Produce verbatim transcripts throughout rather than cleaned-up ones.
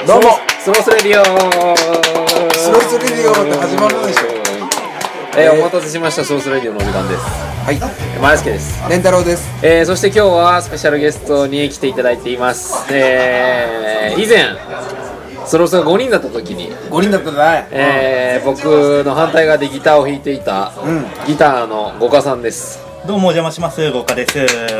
どうもスロースレディオスロースレディオって始まるでしょ。 えー、お待たせしました。スロースレディオのお時間です。 はい、 前助です。 レンタロウです。 えー、そして今日はスペシャルゲストに来ていただいています。えー、以前スロースがごにんだった時にごにんだったね、 えー、僕の反対側でギターを弾いていた、うん、ギターの五花さんです。 どうもお邪魔します、五花です。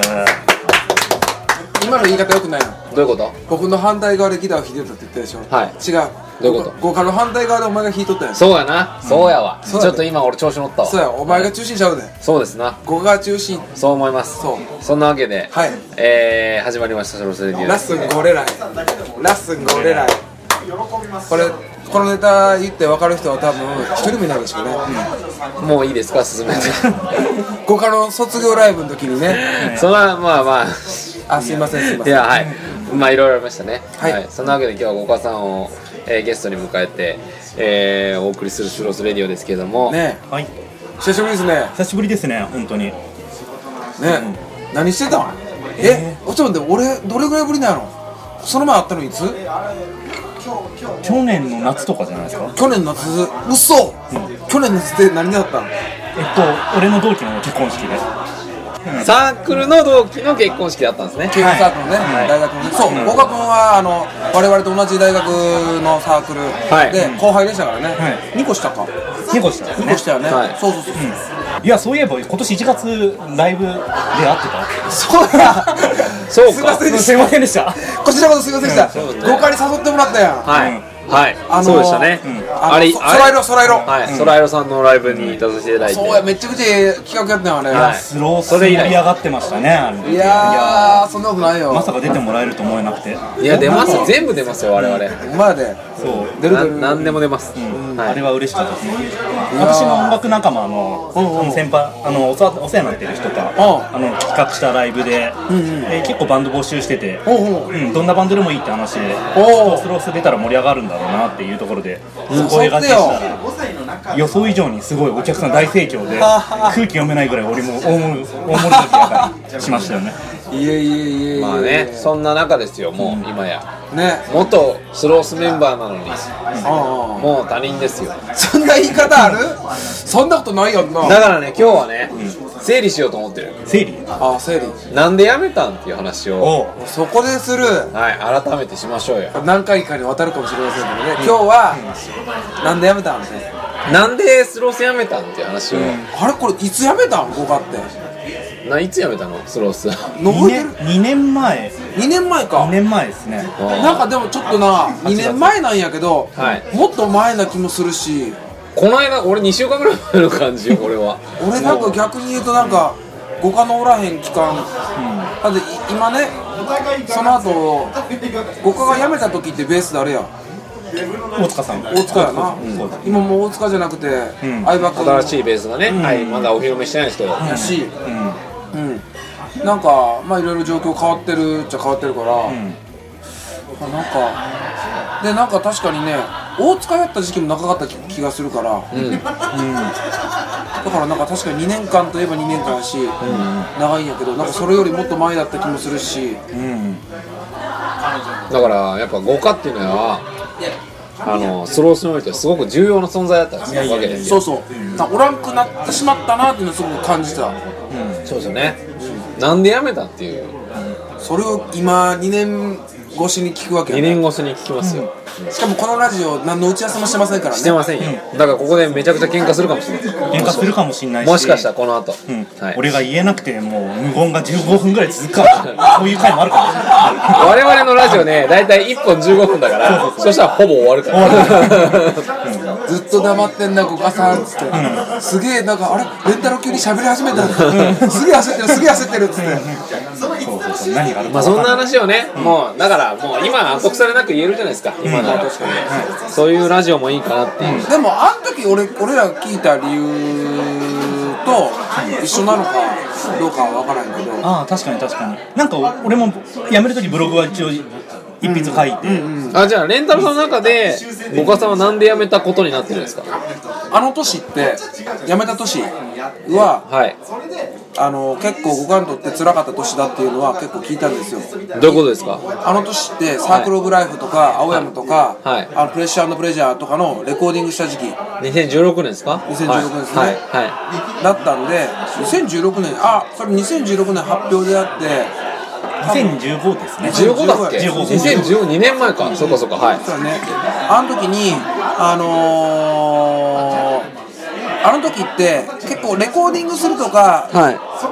今の言い方よくないの。 どういうこと？ 僕の反対側でギターを弾いてたって言ったでしょ。 はい。 違う。 どういうこと？ 五花の反対側でお前が弾いとったやん。 そうやな、うん、そうやわ、 そうやちょっと今俺調子乗ったわ。 そうや、お前が中心ちゃうで。 そうですな、 五花が中心。 そう思います。 そう。 そんなわけで、はい、えー、始まりましたスロースレディオ。 ラッスンゴレライラッスンゴレライ。これこのネタ言って分かる人は多分一人もいないでしょうね、 うん、もういいですか、進めて。 五花の卒業ライブの時にねそれはまあまああ、すいませんすいません。 いや、はい、まあいろいろありましたね。 はい、 はい、そんなわけで今日は五花さんを、えー、ゲストに迎えて、えー、お送りするスロースレディオですけれどもね、はい、 久しぶりですね。 久しぶりですね、本当にね、 うん、何してたん？え、えー、ちょっと待って、俺どれぐらいぶりなの？その前会ったのいつ？ 去年の夏とかじゃないですか。 去年の夏、嘘、うん、去年の夏って何だったの？えっと、俺の同期の結婚式で、 うん、サークルの同期の結婚式だったんですね。 慶応サークルのね、はい、大学のね、そう、五花君はあの我々と同じ大学のサークルで後輩でしたからね、はい、にこ下かにこ下ですね。 にこ下よね、はい、そうそうそう、 うん、いや、そういえば今年いちがつライブで会ってた。 そうやそうか、 すいませんでした。 すいませんでした。 こちらこそすいませんでした。五花、ね、に誘ってもらったやん。 はい、うんはい、 あのー、 そうでしたね、うん、 あれ、ソライロ、ソライロ、 はい、ソライロさんのライブに出させていただいて、 そうや、めちゃくちゃ企画やったよね、 はい、スロース盛り上がってましたね、あれ。 いやー、そんなことないよ。 まさか出てもらえると思えなくて。 いや、出ます、全部出ますよ、我々。 お前で、 そう、 出る出る、 何でも出ます、 うん、はい、あれは嬉しかったですね。私の音楽仲間の、うんうん、先輩、あの、お世話になってる人が、あの、企画したライブで、うんうん、で結構バンド募集してて、うんうん、どんなバンドでもいいって話で、スロース出たら盛り上がるんだろうなっていうところで、声がけしたら予想以上にすごいお客さん大盛況で、空気読めないぐらい俺も大盛り大盛り上がりしましたよね。 いえいえいえ、 まあね、そんな中ですよ、もう、うん、今やね、 元スロースメンバーなのに、うん、もう他人ですよ。 そんな言い方ある？そんなことないよな。 だからね、今日はね、うん、整理しようと思ってる。 整理？ ああ、整理。 なんで辞めたんっていう話をそこでする。 はい、改めてしましょうよ。 何回かにわたるかもしれませんけどね、うん、今日は、うん、なんで辞めたんですね。 なんでスロース辞めたんっていう話を、うん、 あれこれいつ辞めたん？五花ってないつ辞めたの？スロースにねんまえにねんまえか。 にねんまえですね。 なんかでもちょっとなにねんまえなんやけど、はい、もっと前な気もするし、 この間俺にしゅうかんぐらい前の感じよ俺は。 俺なんか逆に言うとなんか五花のおらへん期間、うん、だって今ね、その後五花が辞めた時ってベース誰や？ 大塚さん。 大塚やな、うん、今もう大塚じゃなくて、うん、相葉君新しいベースがね、うん、はい、まだお披露目してないですけど、 やし、うん、うん、なんかまあいろいろ状況変わってるっちゃ変わってるから、うん、なんかでなんか確かにね、大塚やった時期も長かった気がするから、うんうん、だからなんか確かににねんかんといえばにねんかんやし、うん、長いんやけど、なんかそれよりもっと前だった気もするし、うん、 だからやっぱ五花っていうのはあのスロースにおいてはすごく重要な存在だったわけですよ。 そうそう、おらんくなってしまったなっていうのをすごく感じた、うん、 そうですよね、うん、なんで辞めたっていう、 うん、それを今にねん越しに聞くわけやね。にねん越しに聞きますよ、 うん、しかもこのラジオ何の打ち合わせもしてませんからね。 してませんよ、うん、だからここでめちゃくちゃ喧嘩するかもしれない。 喧嘩するかもしれないし、 もしかしたらこの後、 うん、はい、俺が言えなくてもう無言がじゅうごふんぐらい続くかそういう回もあるかもしれない我々のラジオね、だいたいいっぽんじゅうごふんだから、そうそうそう、そしたらほぼ終わるからうん、ずっと黙ってんな五花さんっつって、うん、すげえなんかあれレンタル急に喋り始めた、うん、すげえ焦ってるすげえ焦ってるっつって、うん、そうそうそう、何があるか分かんない。 まあそんな話をね、うん、もうだからもう今後腐れなく言えるじゃないですか、今なら、うん、確かに、うん、そういうラジオもいいかなっていう、 うん、でもあの時 俺, 俺ら聞いた理由と一緒なのかどうかは分からんけど、 ああ確かに確かに、なんか俺も辞める時ブログは一応一筆書いて、うんうんうん、 あ、じゃあレンタルさんの中で五花さんはなんで辞めたことになってるんですか？ あの年って辞めた年は、 はい、 あの結構僕らにとって辛かった年だっていうのは結構聞いたんですよ。 どういうことですか？ あの年ってサークルオブライフとか青山とか、はい、あのプレッシャー&プレジャーとかのレコーディングした時期、 にせんじゅうろくねんですか？ にせんじゅうろくねんですね、 はいはい、 だったんでにせんじゅうろくねん、あ、それにせんじゅうろくねん発表であってにせんじゅうごですね。 じゅうごだっけ？にせんじゅうご、にねんまえか。そうかそうか、はい。 そうだね。あの時にあのー、あの時って結構レコーディングするとか、はい、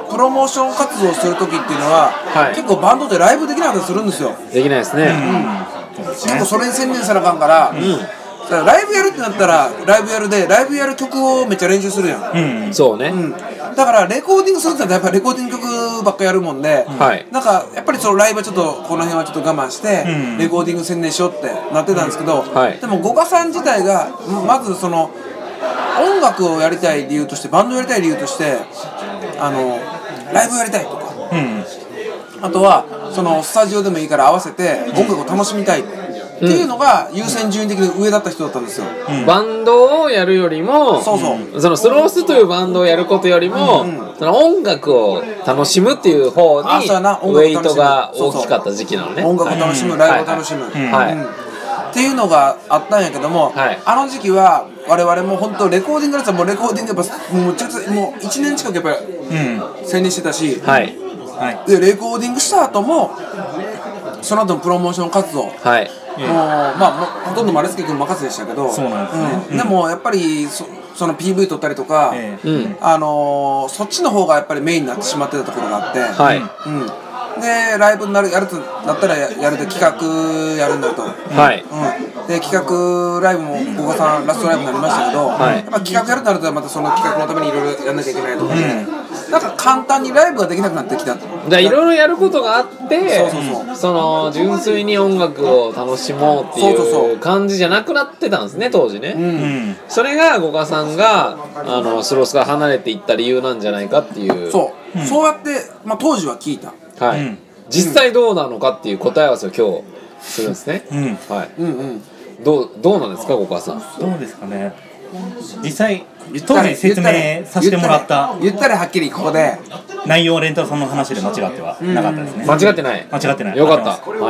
プロモーション活動する時っていうのは、はい、結構バンドでライブできなかったりするんですよ。 できないですね。 うん、結構それに専念さなあかんから。うん、だからライブやるってなったらライブやるでライブやる曲をめっちゃ練習するやん、 うん、そうね、うん、 だからレコーディングするってなったらやっぱりレコーディング曲ばっかやるもんで、はい、なんかやっぱりそのライブはちょっとこの辺はちょっと我慢して、うん、レコーディング専念しようってなってたんですけど、うんはい、でも五箇さん自体がまずその音楽をやりたい理由としてバンドをやりたい理由としてあのライブをやりたいとか、うん、あとはそのスタジオでもいいから合わせて音楽を楽しみたいっていうのが優先順位的に上だった人だったんですよ、 うん、バンドをやるよりもそうそうそのスロースというバンドをやることよりも、うんうん、その音楽を楽しむっていう方にウェイトが大きかった時期なのね。 音楽を楽しむ、はい、ライブを楽しむ、はいはいうん、っていうのがあったんやけども、はい、あの時期は我々も本当レコーディングのやつはもうレコーディングやっぱもうちょっともういちねん近くやっぱり専念してたし、はいはい、でレコーディングした後もその後のプロモーション活動、はい、もうまあほとんど丸助君任せでしたけど、そうなんですね、うん、でもやっぱり そ, その ピーブイ 撮ったりとか、えーあのー、そっちの方がやっぱりメインになってしまってたところがあって、はいうん、でライブになるやるとなったらやると企画やるんだと、はいうん、で企画ライブも五箇さんラストライブになりましたけど、はい、やっぱ企画やるとなるとまたその企画のためにいろいろやんなきゃいけないとかね、うん、なんか簡単にライブができなくなってきた。 いろいろやることがあってそうそうそうその純粋に音楽を楽しもうっていう感じじゃなくなってたんですね当時ね、うん、それが五箇さんがあのスロースから離れていった理由なんじゃないかっていうそう、うん、そうやって、まあ、当時は聞いた、 はいうん、実際どうなのかっていう答え合わせを今日するんですね、うんはいうんうん、どう、どうなんですか五箇さん。 どうですかね実際当時説明させてもらった言ったらはっきりここで内容レンタルさんの話で間違ってはなかったですね、うん、 間違ってない間違ってないよかった、はい、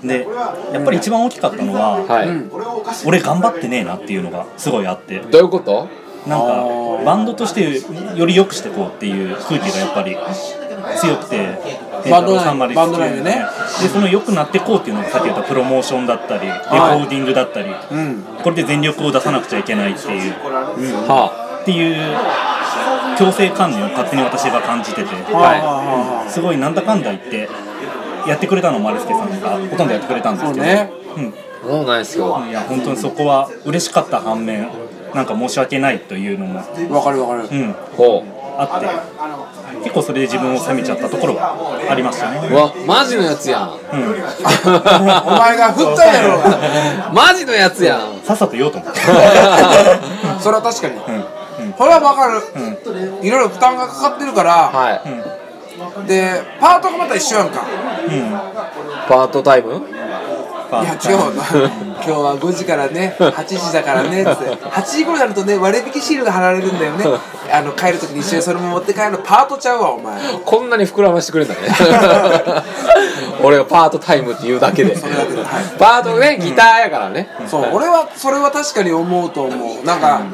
でやっぱり一番大きかったのは、はいうん、俺頑張ってねえなっていうのがすごいあってどういうこと？ なんかバンドとしてより良くしていこうっていう空気がやっぱり強くてバンド内バンド内でねでその良くなっていこうっていうのがさっき言ったプロモーションだったりレコーディングだったり、はいうん、これで全力を出さなくちゃいけないっていう、うんはあ、っていう強制観念を勝手に私が感じてて、はい、すごいなんだかんだ言ってやってくれたの丸助さんがほとんどやってくれたんですけど、ねうん、そうなんですよ。 いや本当にそこは嬉しかった反面なんか申し訳ないというのもわかるわかる、うん、 ほうあって結構それで自分を責めちゃったところがありましたね。 うわマジのやつやん、うん、 お前が振ったんやろうがマジのやつやんさっさと言おうと思ってそれは確かに、うんうん、これは分かる、うん、いろいろ負担がかかってるから、はいうん、でパートがまた一緒やんか、うん、 パートタイムいや違う今日はごじからねはちじだからねってはちじ頃になるとね割引シールが貼られるんだよねあの帰るときに一緒にそれも持って帰るのパートちゃうわお前こんなに膨らましてくれんだね俺がパートタイムって言うだけでそれだけで、はい、パートねギターやからね、 うん、そう俺はそれは確かに思うと思うなんか、うん、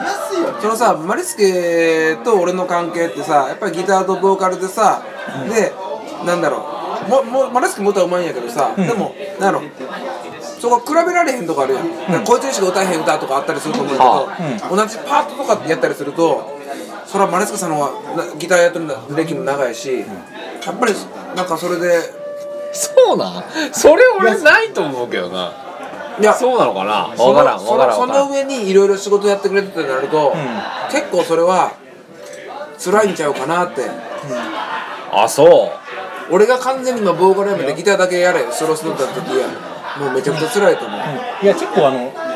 そのさマリスケと俺の関係ってさやっぱりギターとボーカルでさ、うん、でなんだろうももマリスケも歌うまいんやけどさ、うん、でもなんだろうそこ比べられへんとこあるやん、うん、こいつにしか歌えへん歌とかあったりすると思うんだけど、うん、同じパートとかってやったりするとそれはマレスケさんの方がギターやってる歴も長いし、うん、やっぱりなんかそれでそうなんそれ俺ないと思うけどないやそうなのかな分からん分からんその上にいろいろ仕事やってくれてってなると、うん、結構それは辛いんちゃうかなって、うん、 あそう俺が完全に今ボーカルやめてギターだけやれソロスノートやった時やもうめちゃくちゃ辛いと思う、うん、 いや結構あの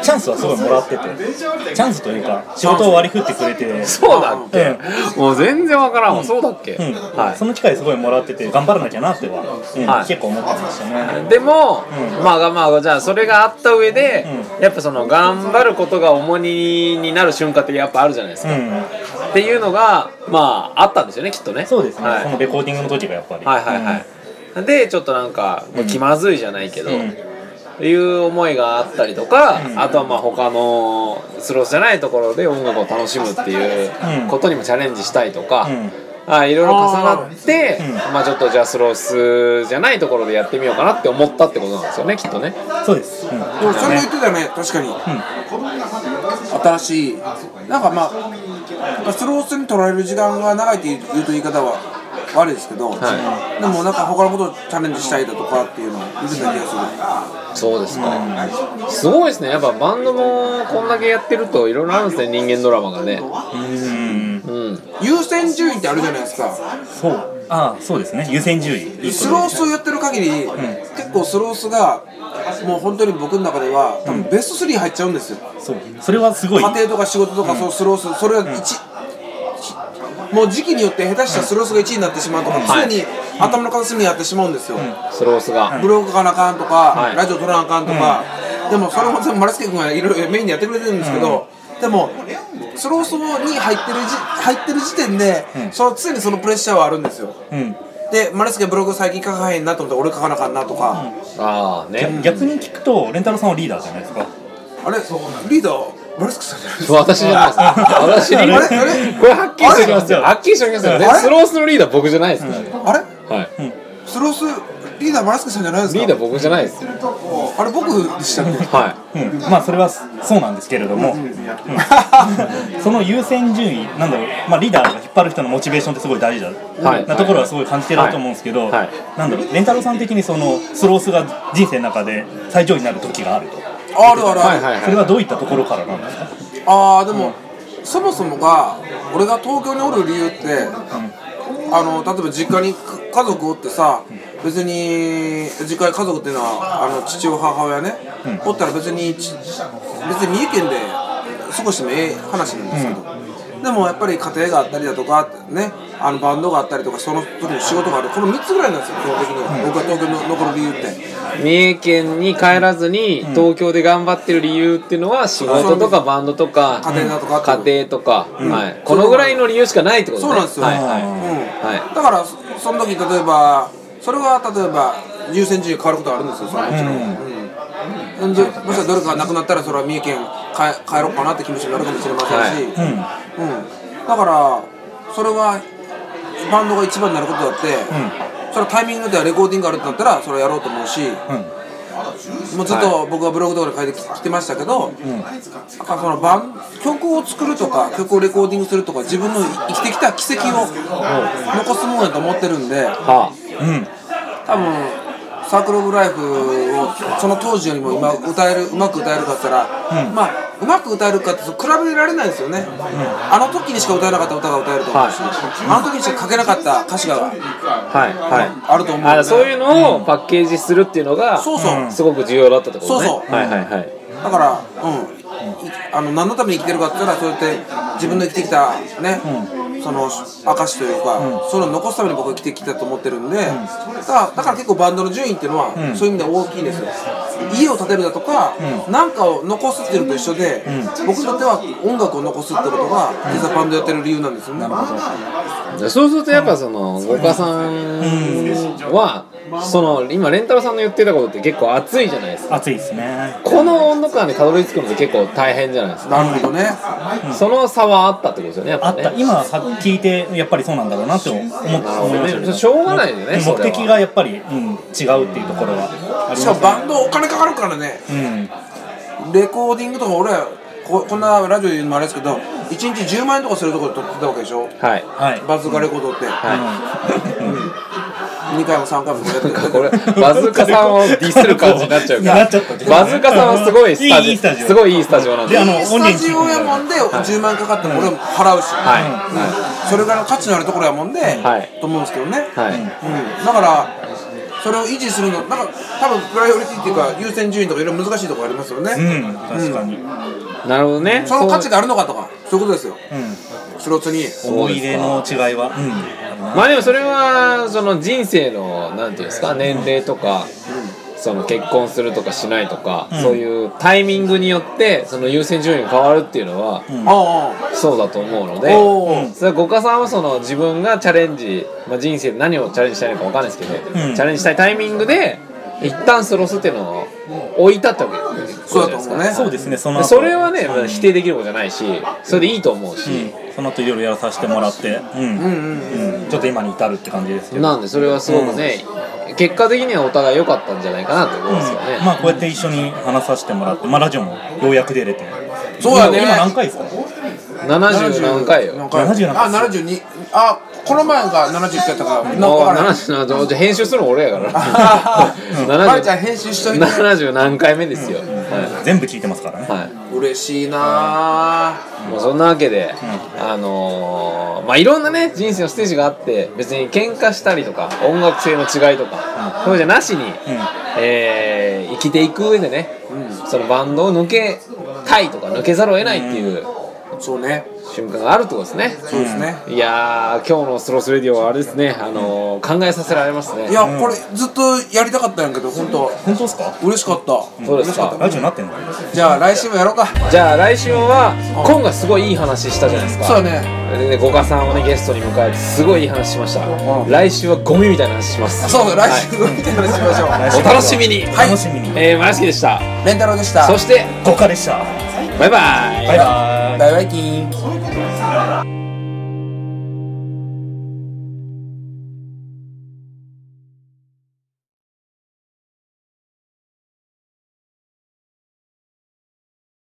チャンスはすごいもらってて、チャンスというか仕事を割り振ってくれて、 そうだっけ、うん、もう全然わからんわ、うん、そうだっけ、 うんはい、その機会すごいもらってて頑張らなきゃなっては、うんはい、結構思ってましたね。 でも、うん、まあまあじゃあそれがあった上で、うん、やっぱその頑張ることが重荷になる瞬間ってやっぱあるじゃないですか、うん、っていうのがまああったんですよねきっとね。 そうですね、はい、そのレコーディングの時がやっぱりはいはいはい、うん、でちょっとなんかもう気まずいじゃないけど、うんいう思いがあったりとか、うん、あとはまあ他のスロースじゃないところで音楽を楽しむっていうことにもチャレンジしたいとか、うん、あいろいろ重なって、うんまあ、ちょっとじゃあスロースじゃないところでやってみようかなって思ったってことなんですよねきっとね。 そうです、うん、 でもそれ言ってたね確かに、うん、新しいなんかまあスロースに取られる時間が長いっていうと言い方は悪いですけど、はい、でもなんか他のことをチャレンジしたいだとかっていうのを言ってた気がする。 そうですか、うん、すごいですね。やっぱバンドもこんだけやってるといろいろあるんですね人間ドラマがね。うん、 うん、優先順位ってあるじゃないですか。 そうああそうですね優先順位。 スロースをやってる限り、うん、結構スロースがもう本当に僕の中では多分ベストスリー入っちゃうんですよ、 うん、そうそれはすごい家庭とか仕事とか、うん、そのスロースそれはいち、うん、もう時期によって下手したらスロースがいちいになってしまうとか、うん、常に頭の片隅にやってしまうんですよ、うん、 スロースがブログ書かなあかんとか、はい、ラジオ撮らなあかんとか、うん、でもそれも全部丸助君がいろいろメインでやってくれてるんですけど、うん、でもスロースに入ってるじ入ってる時点で、うん、その常にそのプレッシャーはあるんですよ、うんで、丸助ブログ最近書かへんなと思ったら俺書かなあかんなとか、 うん、あね、 うん、逆に聞くとレンタロウさんはリーダーじゃないですか。 あれリーダー丸助さんじゃないですか。 私じゃないです私リーダーあれこれはっきりしておきますよはっきりしておきますよね。スロースのリーダー僕じゃないですから、ね、 あれはい、 うん、スロースリーダー丸助さんじゃないですか。 リーダー僕じゃないですよ。 あれ僕でしたっけはい、 うん、まあそれはそうなんですけれども、うんうんうん、その優先順位なんだろう、まあ、リーダーが引っ張る人のモチベーションってすごい大事だ、はい、なところはすごい感じてると思うんですけど、はいはい、なんだろうレンタロウさん的にそのスロースが人生の中で最上位になる時があると。 あるあるある、 はいはいはい、それはどういったところからなんですか。 ああでも、うん、そもそもが俺が東京におる理由って、うん、あの例えば実家に家族おってさ、別に実家に家族っていうのはあの父親母親ね、うん、おったら別に別に三重県で過ごしてもええ話なんですけど、うん、でもやっぱり家庭があったりだとかね、あのバンドがあったりとかその時に仕事があるこのみっつぐらいなんですよ基本的には、うん、僕が東京に残る理由って。 三重県に帰らずに東京で頑張ってる理由っていうのは仕事とかバンドとか家庭だとか家庭とか、うんはい、このぐらいの理由しかないってことね。 そうなんですよ、 はいはいうんはい、だからその時例えばそれは例えば優先順位変わることあるんですよそれはもちろん、うんうん、でもしかしたらどれかがなくなったらそれは三重県帰, 帰ろうかなって気持ちになるかもしれませんし、はいうんうん、だからそれはバンドが一番になることだって、うんそれはタイミングではレコーディングがあるってなったらそれはやろうと思うし、うん、もうずっと僕はブログとかで書いてきてましたけど、うん、なんかそのバン曲を作るとか曲をレコーディングするとか自分の生きてきた軌跡を残すものだと思ってるんで、はあうん、多分サークルオブライフをその当時よりも今歌えるうまく歌えるかって言ったら、うん、まあうまく歌えるかって比べられないですよね、うん、あの時にしか歌えなかった歌が歌えると思うし、はい、あの時にしか書けなかった歌詞が、はいはい、あると思うので、 あそういうのをパッケージするっていうのが、うん、そうそうすごく重要だったってことね。 そうそう、 はいはいはい、 だから、うん、あの何のために生きてるかって言ったらそうやって自分の生きてきたね、うんその証というか、うん、そういうのを残すために僕は生きてきたと思ってるんで、うん、だからだから結構バンドの順位っていうのは、うん、そういう意味で大きいんですよ。家を建てるだとか何、うん、かを残すっていうのと一緒で、うん、僕にとっては音楽を残すってことが実はバンドやってる理由なんですよね。 そうするとやっぱその五花さんはその今レンタロウさんの言ってたことって結構熱いじゃないですか。 熱いですね。 この温度感にたどり着くのって結構大変じゃないですか。 なるほどね、 うん、その差はあったってことですよねやっぱね。 あった今聞いてやっぱりそうなんだろうなって思って思いましたね。 しょうがないよね。 目的がやっぱり、うん、違うっていうところはありますね。 しかもバンドお金かかるからね、うん、レコーディングとか俺は こ, こんなラジオ言うのもあれですけどいちにちじゅうまんえんとかするところで撮ってたわけでしょ、はいはい、バズーカレコードって、はいうん、にかいもさんかいもやってるこれバズーカさんをディスる感じになっちゃうからバズーカさんはすごいスタジオすごいいいスタジオなんで、あのスタジオやもんでじゅうまんえんかかっても俺も払うし、はいうん、それぐらいの価値のあるところやもんで、はい、と思うんですけどね、はいうん、だからそれを維持するのなんか多分プライオリティっていうか優先順位とかいろいろ難しいところありますよね。 うん確かに、うん、 なるほどね。 その価値があるのかとかそういうことですよ、うん、スロットに思い入れの違いは、うん、 まあでもそれはその人生のなんていうんですか年齢とか、うん、その結婚するとかしないとか、うん、そういうタイミングによってその優先順位が変わるっていうのは、うん、そうだと思うので、うん、それは五花さんはその自分がチャレンジ、まあ、人生で何をチャレンジしたいのか分かんないですけど、うん、チャレンジしたいタイミングで一旦スロスっていうのを置いたってわけです。 そうだと思うね。 そうですね。そのそれはね、うん、否定できることじゃないし、それでいいと思うし、 うん、その後いろいろやらさせてもらって、うんうんうんうん、ちょっと今に至るって感じですけど。 なんでそれはすごくね、うん、結果的にはお互い良かったんじゃないかなと思いますよね。 うん、まあこうやって一緒に話させてもらって、まあラジオもようやく出れて。 そうだね。 今何回ですか？ ななじゅう何回よ。 ななじゅうあ、ななじゅうに。あ、この前がななじゅういっかいやったから。 ななじゅうななじゃ編集するの俺やから。 まるちゃん編集しといて。 ななじゅう何回目ですよ。はい、 全部聞いてますからね。 はい。 嬉しいな。 もうそんなわけで、うん、あのー、まあいろんなね人生のステージがあって別に喧嘩したりとか音楽性の違いとか、うん、そうじゃなしに、うん、えー、生きていく上でね、うん、そのバンドを抜けたいとか抜けざるを得ないっていう、 うん、そうね瞬間があるってことですね。 そうですね。 いやー今日のスロスレディオはあれですね、あのー、考えさせられますね。 いやこれずっとやりたかったんやけど本当本当ですか？ 嬉しかった。 そうですか。 ラジオになってんの？ じゃあ来週もやろうか。 じゃあ来週は今がすごいいい話したじゃないですか。 そうね。 で五花さんをねゲストに迎えてすごいいい話しました。うん、来週はゴミみたいな話します。 そうそう、来週ゴミみたいな話しましょう。 はい、お楽しみに。 はい、 楽しみに。 えー、マヤスキでした。 レンタロウでした。 そして五花でした。 バイバイ。 バイバイ。 バイバイキーン。